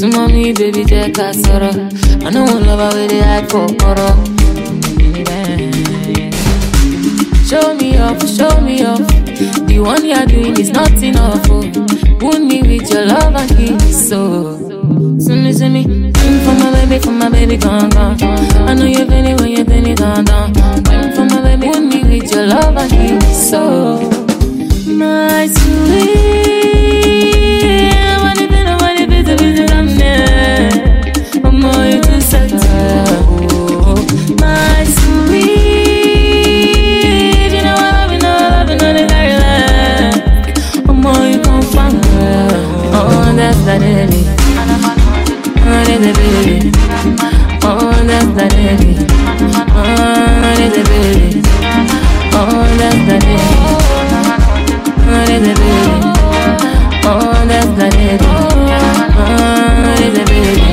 mommy, baby, take a sorrow. I know one lover with the hype for horror. Show me off, show me off. The one you're doing is not enough. Oh. Wound me with your love and kiss. So, see me, for my baby, gone, gone. I know you're feeling when you're feeling gone, gone. For my baby, wound me with your love and kiss. So, my sweet. My sweet, you know I love it, oh, more you come from her. Oh, that's the baby. Oh, that's the baby. Oh, that's the baby. Oh, that's the baby. Oh, that's the baby. Oh, that's the baby. Oh, that's the baby. Oh, that's the baby.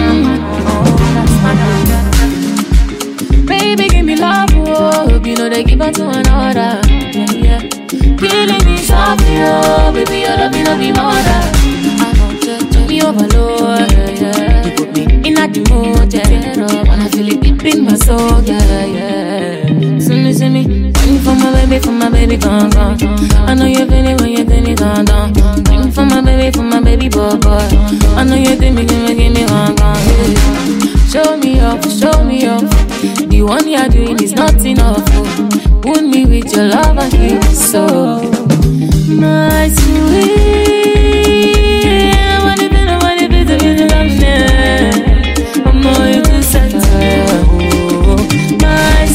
Baby, give me love, oh. You know they give up to another. Yeah. Killing me softly, oh. Baby, you're loving of me mother. I want you to be overload, yeah. You put me in a mood, yeah. When I feel it deep in my soul, yeah, yeah. See me, waiting for my baby, gone, gone. I know you're feeling when you're feeling gone, gone. Waiting for my baby, boy, boy. I know you're feeling, give me gone, gone. Show me off, show me off. The one you're doing is not enough. Wound me with your love and kiss. So, my sweet, I want to be the I'm more you to settle. My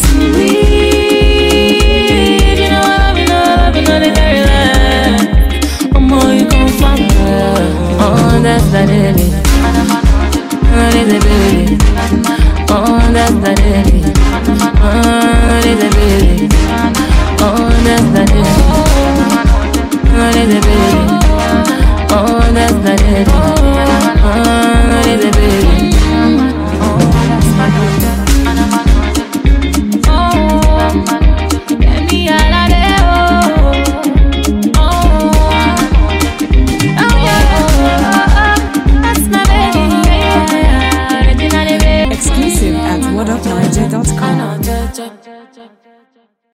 sweet, you know I love it, I'm more you come from her. Oh, that's the baby. Oh, that's the baby. Oh, that's the baby. Oh, that's the baby. Oh, that's the baby. Oh, that's the baby. Oh, that's the baby. Oh, that's the baby.